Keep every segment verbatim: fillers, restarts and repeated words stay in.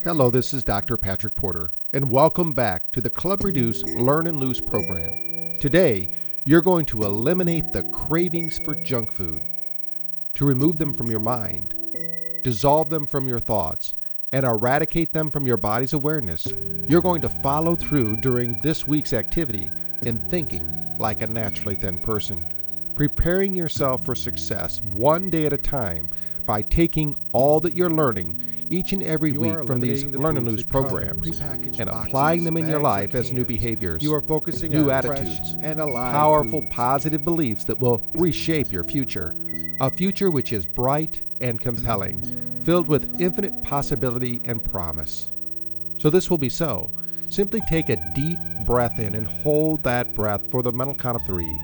Hello, this is Doctor Patrick Porter, and welcome back to the Club Reduce Learn and Lose program. Today, you're going to eliminate the cravings for junk food, to remove them from your mind, dissolve them from your thoughts, and eradicate them from your body's awareness. You're going to follow through during this week's activity in thinking like a naturally thin person, preparing yourself for success one day at a time by taking all that you're learning each and every You week from these the Learn and foods Lose that come in programs prepackaged and boxes, applying them in your bags, life or as new cans. behaviors, You are focusing new on fresh attitudes, and alive powerful foods. positive beliefs that will reshape your future. A future which is bright and compelling, filled with infinite possibility and promise. So this will be so. Simply take a deep breath in and hold that breath for the mental count of three.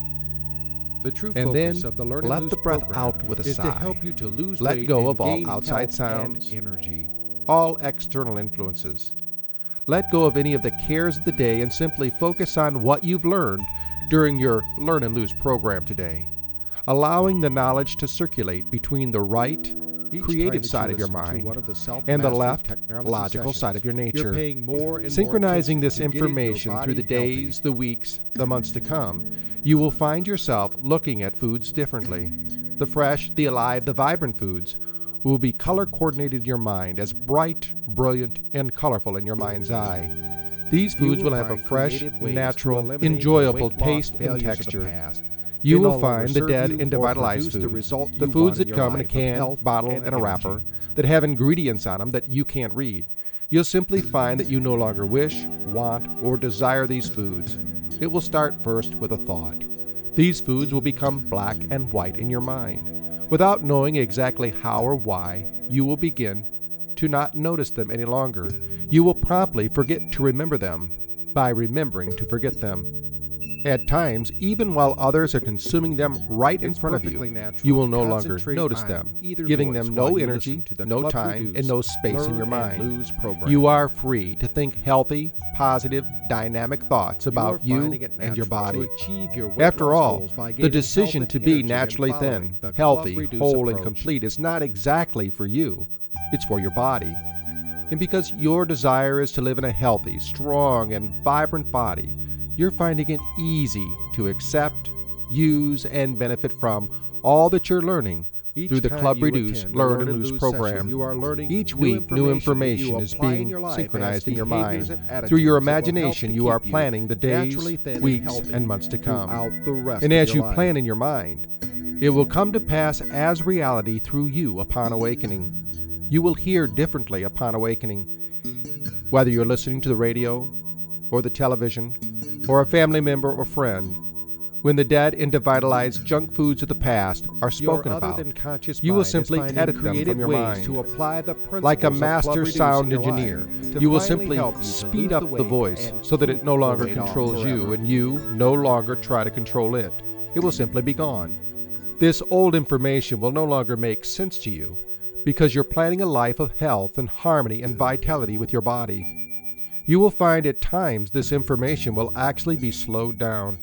The true And focus then of the Learn and let Lose the breath program out with a is sigh. to help you to lose Let weight go and of all gain outside health sounds, and energy. all external influences. Let go of any of the cares of the day and simply focus on what you've learned during your Learn and Lose program today, allowing the knowledge to circulate between the right, Each creative time that side you of your listen to mind one of the and the self-mastery left, technology logical sessions, side of your nature, You're paying more and synchronizing more this attention to getting your information through the body healthy. days, the weeks, the months to come. You will find yourself looking at foods differently. The fresh, the alive, the vibrant foods will be color coordinated in your mind as bright, brilliant, and colorful in your mind's eye. These You foods will will have a find fresh, creative ways to natural, eliminate the enjoyable weight loss taste and failures of the texture. past. You They will no longer find the serve dead you and or devitalized produce the foods, result the you foods want that in come your in a life of can, health bottle, and and a wrapper, energy. that have ingredients on them that you can't read. You'll simply find that you no longer wish, want, or desire these foods. It will start first with a thought. These foods will become black and white in your mind. Without knowing exactly how or why, you will begin to not notice them any longer. You will promptly forget to remember them by remembering to forget them. At times, even while others are consuming them right in It's front of you, perfectly natural you will to no longer concentrate notice on them, either giving voice them while no you energy, listen to the no Club time, Reduce and no space in your Learn and mind. Lose program. You are free to think healthy, positive, dynamic thoughts about you, you, finding it and your natural to body. achieve your weight After loss all, goals by the gaining decision health to and be energy and naturally following thin, the Club healthy, Reduce whole, and approach. complete is not exactly for you. It's for your body. And because your desire is to live in a healthy, strong, and vibrant body, you're finding it easy to accept, use, and benefit from all that you're learning Each through the time Club you Reduce attend the Learn and Lose session, program. you are learning Each new week, new information information that you is apply in being your life as synchronized in your behaviors mind. and attitudes Through your that will help imagination, to you are keep planning the days, naturally thin and weeks, healthy and months to come. throughout the rest And of as your you life. plan in your mind, it will come to pass as reality through you upon awakening. You will hear differently upon awakening. Whether you're listening to the radio, or the television, or a family member or friend, when the dead and devitalized junk foods of the past are spoken Your other about, than conscious you will mind is simply finding edit them creative from your ways mind. to apply the principles Like a of Club master Reduce sound in your life engineer, to you will finally simply help you to speed lose up the the weight voice and so that it keep no the longer weight off controls you forever. and you no longer try to control it. It will simply be gone. This old information will no longer make sense to you because you're planning a life of health and harmony and vitality with your body. You will find at times this information will actually be slowed down.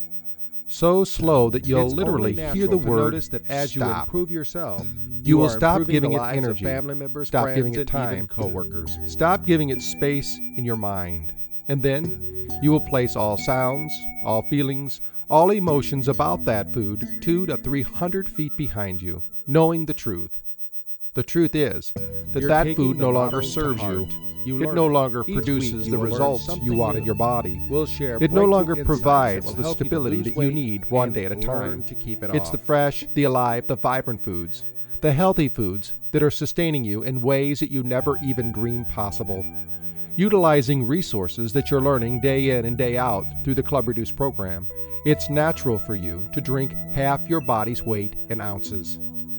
So slow that you'll It's literally only hear the natural to word notice that as you stop. improve yourself, You will are stop improving giving the it lives of energy. family members, Stop friends, giving it and time. even coworkers. Stop giving it space in your mind. And then you will place all sounds, all feelings, all emotions about that food two to three hundred feet behind you, knowing the truth. The truth is that You're that taking food the no longer motto to serves you. heart. You It learn no it. longer Each produces week you the will learn results something you want in new. your body. We'll share It no breakthrough longer insights provides that will the help you to stability lose that you weight need one and day at a learn time. to keep it It's off. the fresh, the alive, the vibrant foods, the healthy foods that are sustaining you in ways that you never even dreamed possible. Utilizing resources that you're learning day in and day out through the Club Reduce program, it's natural for you to drink half your body's weight in ounces.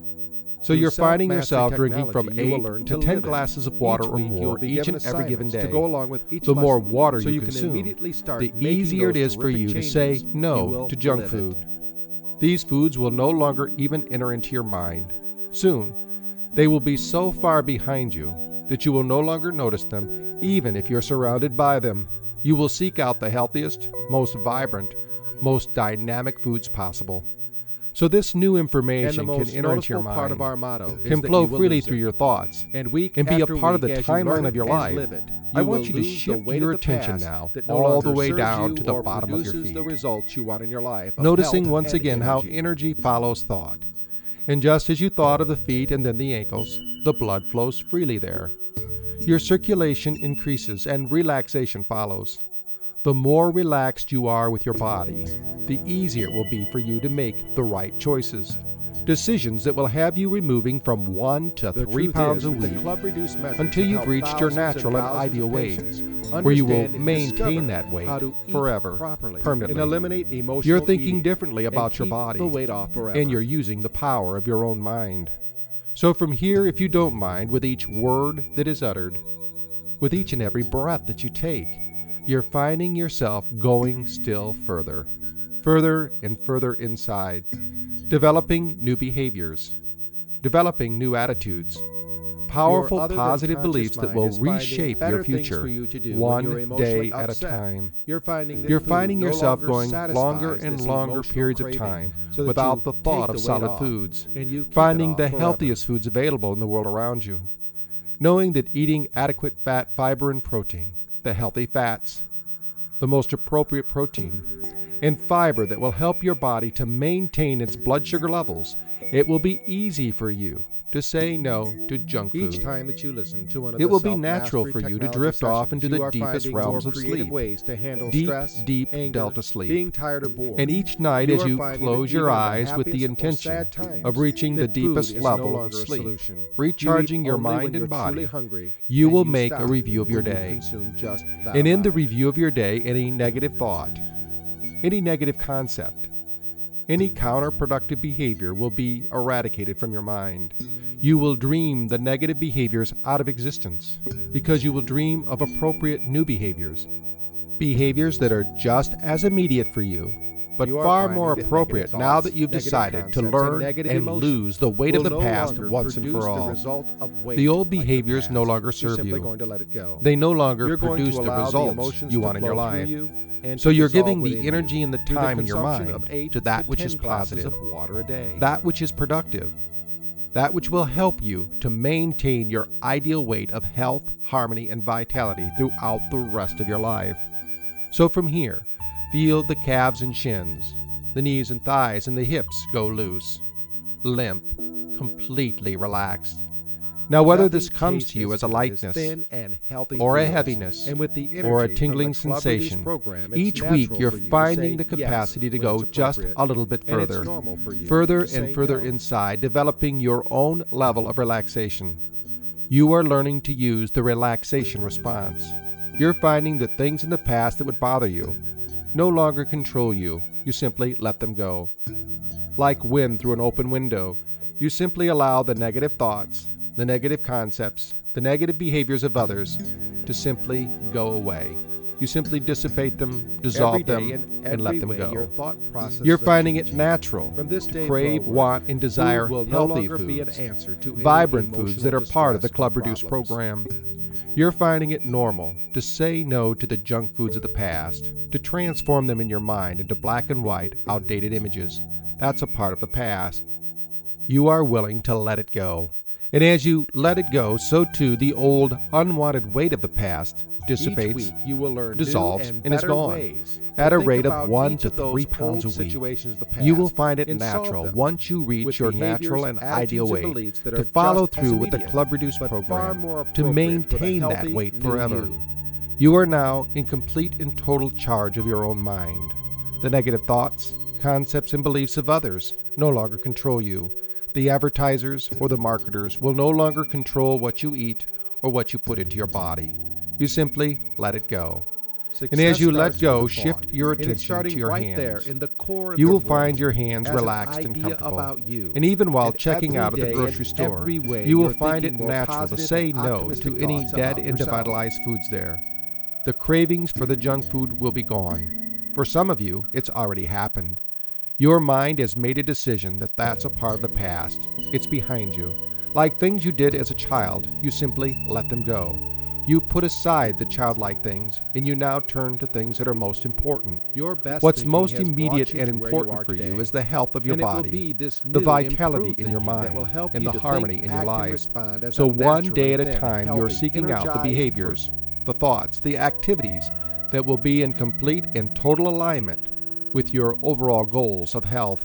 So Through you're finding self-mastery yourself drinking from technology, you will eight learn to to ten live it. glasses of water Each or week you will more be each given and every given assignments day. to go along with each The more lesson, water so you, you can consume, immediately start the making easier it those is for you to terrific say changes. You no will to junk live it. food. These foods will no longer even enter into your mind. Soon, they will be so far behind you that you will no longer notice them, even if you're surrounded by them. You will seek out the healthiest, most vibrant, most dynamic foods possible. So this new And the information can most enter into your noticeable mind, part of our motto is can that flow you will freely lose through it. your thoughts, and week and be a after part of week, the as you learn timeline it of your and life. live it, I you want will you to lose the shift weight your of the attention past now that no all the longer way serves down you to the or bottom of your produces feet. the results you want in your life. of Noticing health once and again how energy. energy follows thought. And just as you thought of the feet and then the ankles, the blood flows freely there. Your circulation increases and relaxation follows. The more relaxed you are with your body, the easier it will be for you to make the right choices. Decisions that will have you removing from one to The three truth pounds is a that the week Club Reduce methods until have you've helped reached your thousands and natural and thousands ideal of weight, patients where you will understand and maintain discover that weight how to eat forever, properly, permanently. and eliminate emotional You're thinking eating differently and about your keep body, the weight off forever. and you're using the power of your own mind. So from here, if you don't mind, with each word that is uttered, with each and every breath that you take, you're finding yourself going still further, further and further inside, developing new behaviors, developing new attitudes, powerful Your other than positive conscious beliefs that mind will is finding reshape better your things future for you to do when you're one emotionally day at a upset. time. You're finding that You're food finding no yourself longer going satisfies longer this and longer emotional periods of craving, time so that without you the take thought the of weight solid off, foods, and you keep it finding off the forever. healthiest foods available in the world around you, knowing that eating adequate fat, fiber, and protein, the healthy fats, the most appropriate protein, and fiber that will help your body to maintain its blood sugar levels, it will be easy for you to say no to junk food. Each time that you listen to one of It the will be self-mastery natural for you to technology drift off sessions, into the you are deepest finding realms more of creative sleep. ways to handle Deep, stress, deep anger, delta sleep. being tired or bored. And each night, You as are you finding close that your even in the eyes with the happiest or intention sad times, of reaching the that food deepest is no level of longer a sleep, solution. recharging You eat your only when mind you're and body, truly hungry, you and will you make a stop review of your when you've day. consumed just that And in the amount. review of your day, any negative thought, any negative concept, any counterproductive behavior will be eradicated from your mind. You will dream the negative behaviors out of existence because you will dream of appropriate new behaviors, behaviors that are just as immediate for you, but You are far finding more that appropriate negative now thoughts, that you've negative decided to concepts, and learn negative and emotions lose the weight of will the no past longer once and produce for the all. result of weight The old like the behaviors no past. longer You're serve simply you. going to let it go. They no longer You're going produce to the allow results emotions you to want in your flow through life. you and So to you're dissolve giving the within energy you and the through time in your consumption mind of eight to that to which ten is glasses positive, of water a day. that which is productive, that which will help you to maintain your ideal weight of health, harmony, and vitality throughout the rest of your life. So from here, feel the calves and shins, the knees and thighs and the hips go loose, limp, completely relaxed. Now, whether Nothing this comes tastes to you as a good lightness thin and healthy or a feels. heaviness and with the or a energy tingling from the Club Reduce sensation, program, it's each week natural you're for you to finding say the yes capacity to when go it's just appropriate. a little bit And it's further, normal for you further to and say further no. inside, developing your own level of relaxation. You are learning to use the relaxation response. You're finding that things in the past that would bother you no longer control you. You simply let them go. Like wind through an open window, you simply allow the negative thoughts, the negative concepts, the negative behaviors of others to simply go away. You simply dissipate them, dissolve Every day them, in and let every them way, Your go. thought process You're is finding it changing. natural From this to day crave, forward, want, and desire food will no healthy longer be an foods, answer to any vibrant foods that are emotional part of the distress or Club Reduce problems. program. You're finding it normal to say no to the junk foods of the past, to transform them in your mind into black and white, outdated images. That's a part of the past. You are willing to let it go. And as you let it go, so too the old, unwanted weight of the past dissipates, Each week you will learn dissolves, new and, and is better gone. ways to at a think rate of about one each to of those three pounds old a week. situations of the past You will find it and solve natural them once you reach with your behaviors, natural and ideal attitudes, and weight beliefs that to are follow just as through with the immediate, Club Reduce but far program more to appropriate for the maintain that healthy weight new forever. you. You are now in complete and total charge of your own mind. The negative thoughts, concepts, and beliefs of others no longer control you. The advertisers or the marketers will no longer control what you eat or what you put into your body. You simply let it go. Success And as you let starts go, with a thought, shift your and it's attention starting to your right hands. there in the core of You your will brain find your hands as an relaxed and idea comfortable. about you. And even while And checking out at every the day, grocery in store, every way, you will you're find it thinking more natural to positive say and no optimistic to any thoughts dead about and yourself. devitalized foods there. The cravings for the junk food will be gone. For some of you, it's already happened. Your mind has made a decision that that's a part of the past. It's behind you. Like things you did as a child, you simply let them go. You put aside the childlike things, and you now turn to things that are most important. Your best What's thinking most has immediate brought you and to where important are for you today. is the health of your And it will body, be this the new, vitality improved in your thinking that mind, will help and you the to harmony think, in your act, and life. respond as So a one naturally day at a thin, time, you're healthy, seeking out the energized behaviors, person. the thoughts, the activities that will be in complete and total alignment with your overall goals of health.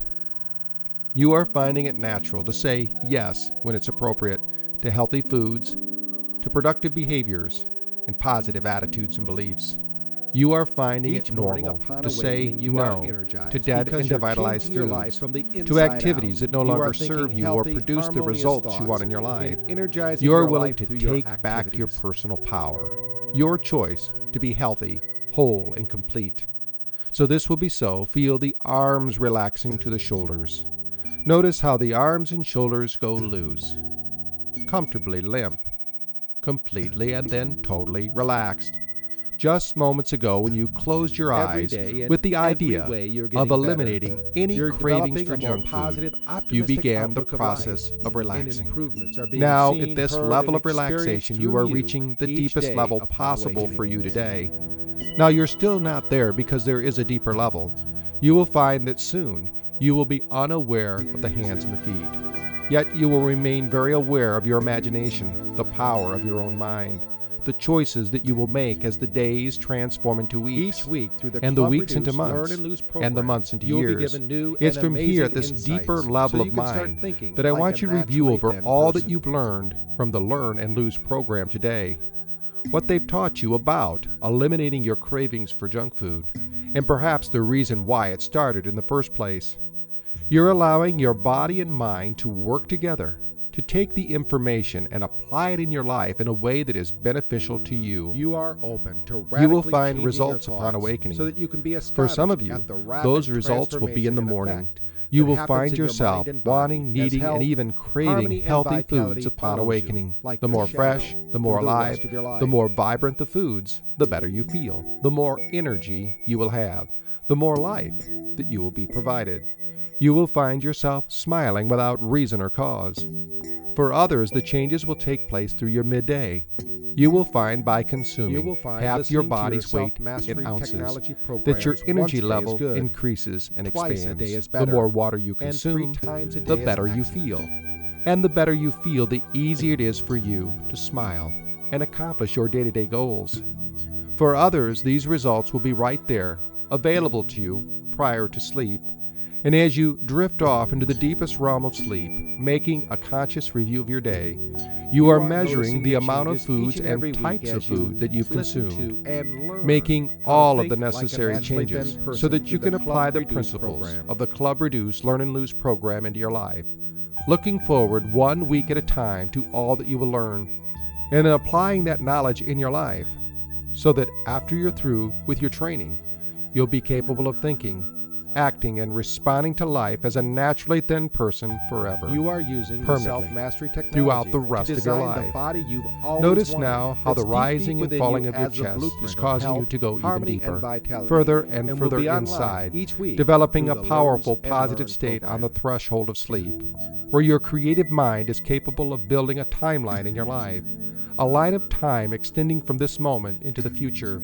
You are finding it natural to say yes when it's appropriate to healthy foods, to productive behaviors, and positive attitudes and beliefs. You are finding Each it morning normal upon to say awakening, you are no energized to dead because and you're devitalized changing your life foods, from the to inside activities out. that no You are longer thinking serve you or healthy, produce the harmonious results you thoughts want in your life. and energizing You are your willing life to through your take back your activities. personal power, your choice to be healthy, whole, and complete. So this will be so. Feel the arms relaxing to the shoulders. Notice how the arms and shoulders go loose, comfortably limp, completely and then totally relaxed. Just moments ago when you closed your Every eyes day and with the every idea way you're of getting eliminating better. any You're cravings developing for a more junk positive, food, you optimistic began the outlook of process life, of and relaxing. improvements are being Now, seen, at this heard, level and of relaxation, experienced you through are reaching the each deepest day level upon possible awakening. for you today. Now, you're still not there because there is a deeper level. You will find that soon you will be unaware of the hands and the feet. Yet you will remain very aware of your imagination, the power of your own mind, the choices that you will make as the days transform into weeks, Each week through the and the Club weeks into Reduce, months, Learn and Lose and program, the months into you'll years. Be given new It's and from here, at amazing this insights, deeper level so of you can start mind, thinking that I like want a you to review naturally over thin all that person. you've learned from the Learn and Lose program today, what they've taught you about eliminating your cravings for junk food, and perhaps the reason why it started in the first place. You're allowing your body and mind to work together to take the information and apply it in your life in a way that is beneficial to you. You are open to radically You will find changing results your upon thoughts awakening. so that you can be For some of astonished you, at the rapid those results will be in the transformation and morning. effect You that will happens find in your yourself mind and body wanting, as needing, health, and even craving harmony, and healthy vitality foods upon follows you, awakening. like The your more shadow, fresh, the more through the alive, rest of your life. the more vibrant the foods, the better you feel, the more energy you will have, the more life that you will be provided. You will find yourself smiling without reason or cause. For others, the changes will take place through your midday. You will find by You consuming will find half your listening to body's weight self-mastery in ounces technology that your programs energy once a day is level good, increases and twice a expands. day is The better, more water you and three consume, times a the day is better you excellent. feel. And the better you feel, the easier it is for you to smile and accomplish your day-to-day goals. For others, these results will be right there, available to you prior to sleep. And as you drift off into the deepest realm of sleep, making a conscious review of your day, you are measuring the amount of foods and types of food that you've consumed, making all of the necessary changes so that you can apply the principles of the Club Reduce, Learn and Lose program into your life, looking forward one week at a time to all that you will learn, and then applying that knowledge in your life so that after you're through with your training, you'll be capable of thinking, acting, and responding to life as a naturally thin person forever. You are using the Permanently, self-mastery technology throughout the rest to of your design life. the body you've always Notice wanted. now how It's the deep, rising deep and within falling you of your as a chest blueprint is of causing you health, to go even harmony, and deeper, vitality, further and and will further be unlocked inside, each week developing through a the Learn powerful and positive Learn state on the program. threshold of sleep, where your creative mind is capable of building a timeline in your life, a line of time extending from this moment into the future.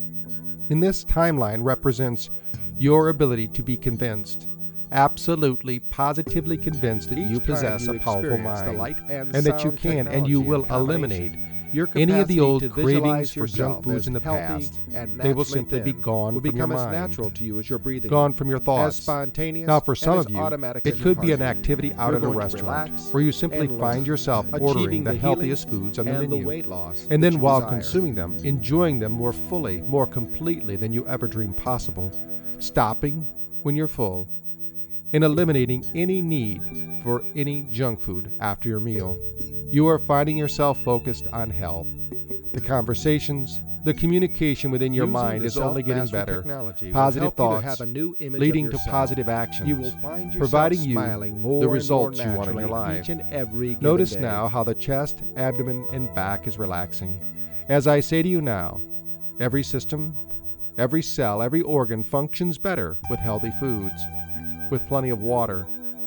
And this timeline represents your ability to be convinced, absolutely, positively convinced that Each you time possess you a powerful experience the mind, light and and that you sound can and you technology will in combination, eliminate your any of the capacity old to cravings visualize for yourself junk foods as in the healthy past. and They will naturally simply be thin gone will from your become as mind, natural to you as your breathing, gone from your as thoughts. spontaneous. Now, for some and of as you, automatic it as could your be an heartbeat. activity out You're at a going to restaurant relax where you simply and find learn, yourself achieving ordering the the healthiest healing foods on the and the menu, weight loss and that then you while desire. consuming them, enjoying them more fully, more completely than you ever dreamed possible, stopping when you're full, and eliminating any need for any junk food after your meal. You are finding yourself focused on health. The conversations, the communication within your Using mind the is only getting self-mastery better. technology will Positive help you to thoughts have a new image leading of to yourself. positive actions, You will find yourself providing you smiling more the and results more you want in your naturally life. each and every given Notice day. now how the chest, abdomen, and back is relaxing. As I say to you now, every system, every cell, every organ functions better with healthy foods, with plenty of water,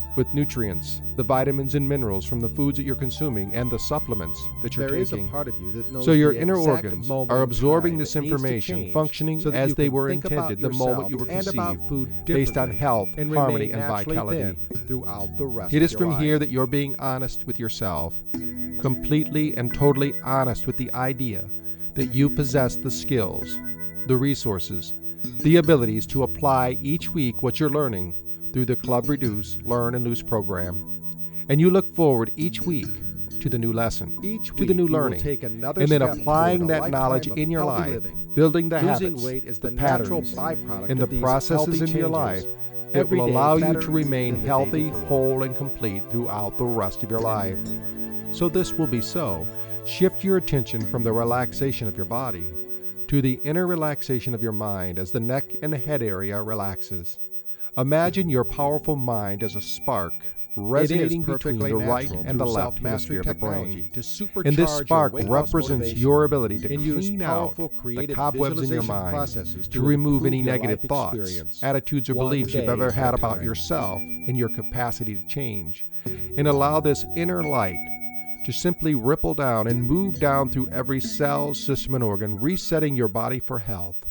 with nutrients, the vitamins and minerals from the foods that you're consuming, and the supplements that you're there taking. Is a part of you that knows so your the inner exact organs moment are in absorbing time this it needs to information, change functioning so that as you they can were think about intended the moment yourself you were and about conceived, food based on differently health, and harmony, remain and naturally vitality. thin throughout the rest It is of your from life. here that you're being honest with yourself, completely and totally honest with the idea that you possess the skills, the resources, the abilities to apply each week what you're learning through the Club Reduce, Learn, and Lose program. And you look forward each week to the new lesson, Each to week the new you will learning, take another and then step applying toward a that knowledge lifetime of in your healthy life, living. building the Losing habits, weight is the the natural patterns, byproduct and of the these processes healthy in your changes. life that Every will day allow you better to remain than the day healthy, before. whole, and complete throughout the rest of your life. So this will be so. Shift your attention from the relaxation of your body to the inner relaxation of your mind as the neck and head area relaxes. Imagine your powerful mind as a spark resonating between the right and the left hemisphere of the brain. And this spark represents your ability to clean out the cobwebs in your mind, to remove any negative thoughts, attitudes, or beliefs you've ever had about yourself and your capacity to change, and allow this inner light to simply ripple down and move down through every cell, system, and organ, resetting your body for health,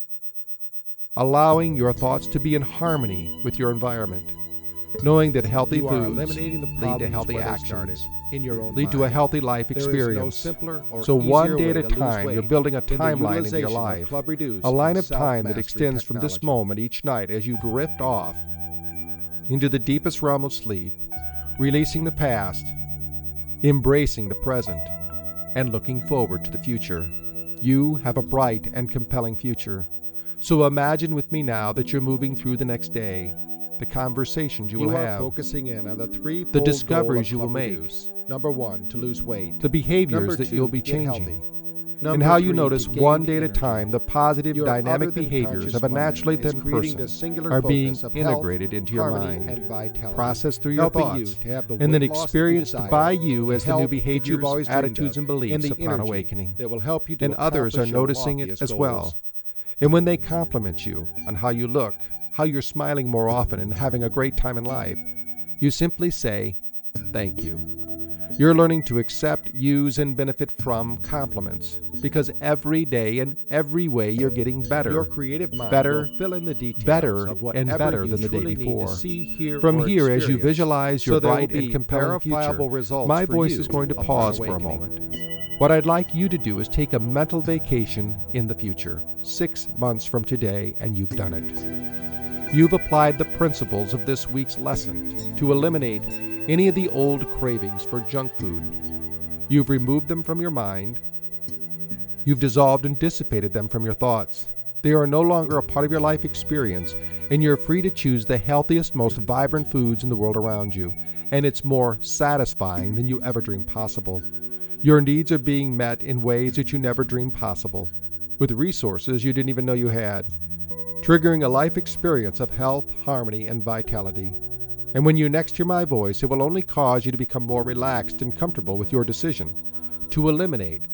allowing your thoughts to be in harmony with your environment, knowing that healthy you foods are eliminating the lead to healthy where they started, actions, in your own lead to a mind. healthy life There is no experience. simpler or So one easier day at way a to lose time, weight you're building a than the timeline into your utilization of life, Club Reduce a line and of time that self-mastery extends from this technology. moment each night as you drift off into the deepest realm of sleep, releasing the past, embracing the present, and looking forward to the future. You have a bright and compelling future. So imagine with me now that you're moving through the next day, the conversations you, You will are have, focusing in on the three the discoveries you will make, Number one, to lose weight. the behaviors Number that two, you'll be to get healthy. changing, Number and how you three, notice to gain one day at a energy. time the positive Your dynamic other than behaviors conscious of a mind naturally is thin creating person the singular are being focus of health, integrated into your harmony, mind, and vitality, processed through your helping thoughts, you to have the and then weight loss that you experienced desire, by you the as the new health that you've behaviors, always dreamed attitudes, of, and beliefs the upon energy awakening. that will help you to And others are accomplish your noticing it loftiest as goals. well. And when they compliment you on how you look, how you're smiling more often and having a great time in life, you simply say, thank you. You're learning to accept, use, and benefit from compliments because every day in every way you're getting better, Your creative mind better, will fill in the details better, of whatever and better you than the day truly need to before. see, hear, From or here, as you experience. visualize your So there will bright be and compelling future, verifiable results my for voice you is going to upon pause for a awakening. moment. What I'd like you to do is take a mental vacation in the future, six months from today, and you've done it. You've applied the principles of this week's lesson to eliminate any of the old cravings for junk food. You've removed them from your mind. You've dissolved and dissipated them from your thoughts. They are no longer a part of your life experience, and you're free to choose the healthiest, most vibrant foods in the world around you, and it's more satisfying than you ever dreamed possible. Your needs are being met in ways that you never dreamed possible, with resources you didn't even know you had, triggering a life experience of health, harmony, and vitality. And when you next hear my voice, it will only cause you to become more relaxed and comfortable with your decision to eliminate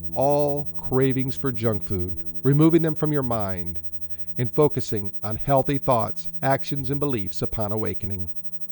all cravings for junk food, removing them from your mind, and focusing on healthy thoughts, actions, and beliefs upon awakening.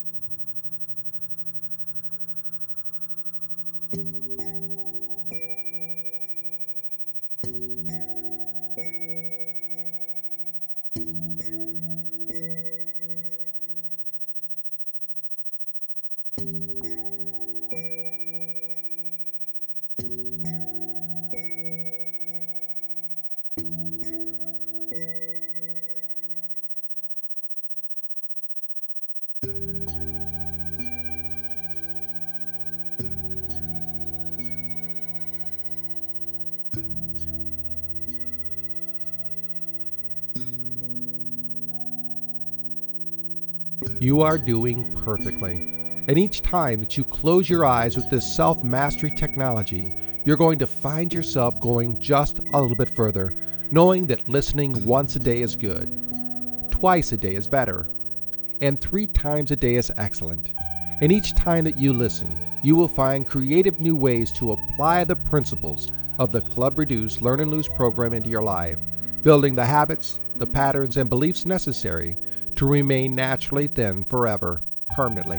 You are doing perfectly. And each time that you close your eyes with this self-mastery technology, you're going to find yourself going just a little bit further, knowing that listening once a day is good, twice a day is better, and three times a day is excellent. And each time that you listen, you will find creative new ways to apply the principles of the Club Reduce, Learn and Lose program into your life, building the habits, the patterns, and beliefs necessary to remain naturally thin forever, permanently.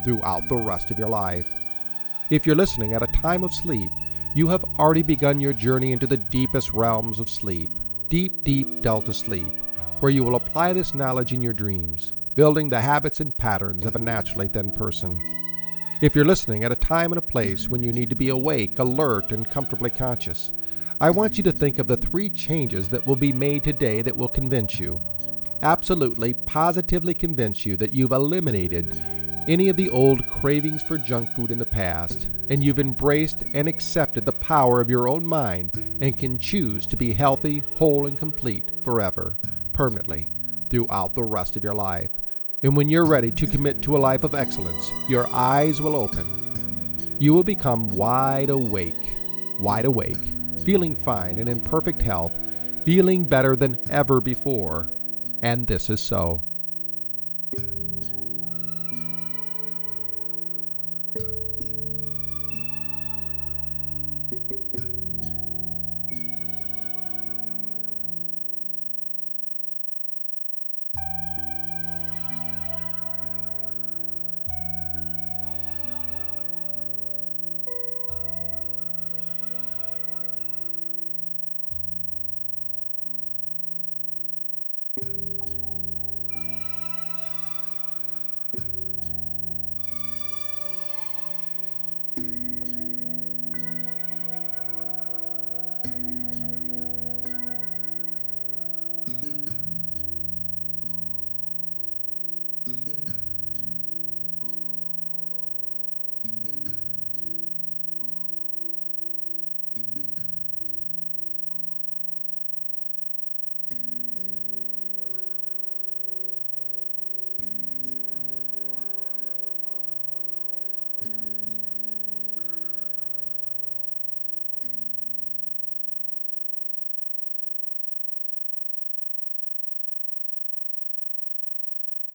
throughout the rest of your life. If you're listening at a time of sleep, you have already begun your journey into the deepest realms of sleep, deep, deep delta sleep, where you will apply this knowledge in your dreams, building the habits and patterns of a naturally thin person. If you're listening at a time and a place when you need to be awake, alert, and comfortably conscious, I want you to think of the three changes that will be made today that will convince you, absolutely, positively convince you that you've eliminated any of the old cravings for junk food in the past, and you've embraced and accepted the power of your own mind and can choose to be healthy, whole, and complete forever, permanently, throughout the rest of your life. And when you're ready to commit to a life of excellence, your eyes will open. You will become wide awake, wide awake, feeling fine and in perfect health, feeling better than ever before. And this is so.